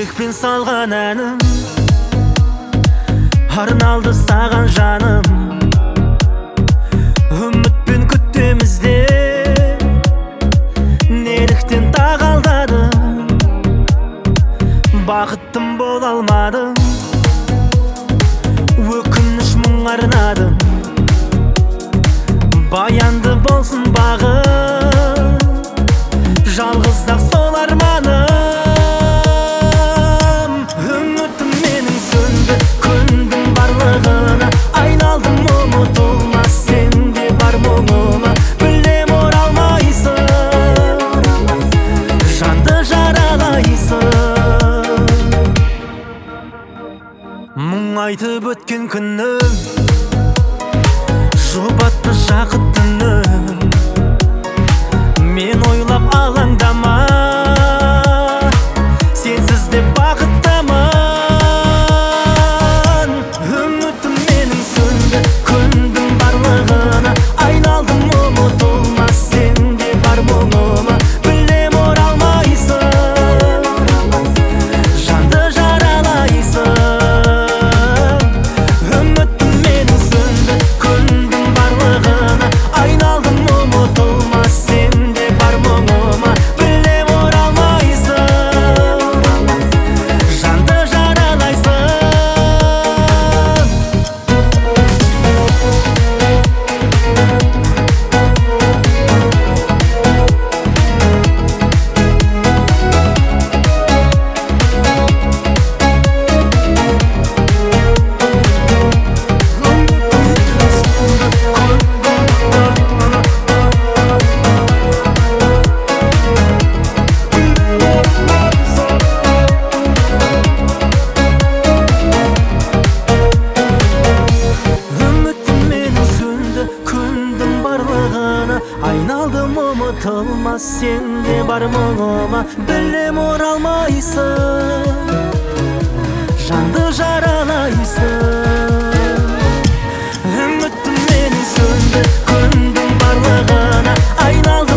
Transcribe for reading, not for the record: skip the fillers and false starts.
жүрекпен салған әнім арналды саған жаным. Үмітпен күттеміз де неліктен тағалдадым, бақыттым бола алмадым, өкініш мұң арнадым. Баянды болсын бағым, жалғыз-ақ сол арманым. Үмітім менің сөнді, күндің барлығына айналдым, ұмытылмас сенде бар мұңыма. Білем оралмайсың, жанды жаралайсың. Мұң айтып өткен күнім, жұбатты жақыт түнім. Мен ойлап алаңдама, сенсіз де бақыттамын. Үмітім менің сөнді, күндің барлығына айналдым, ұмытылмас сенде бар мұңыма. Білем оралмайсың, жанды жаралайсың. Үмітім менің сөнді, күндің барлығына айналдым, ұмытылмас сенде бар мұңыма. Білем оралмайсың, жанды жаралайсың. Айналдым, ұмытылмас сенде бар мұңыма. Білем оралмайсың, жанды жаралайсың. Үмітім менің сөнді, күндің барлығына айналдым,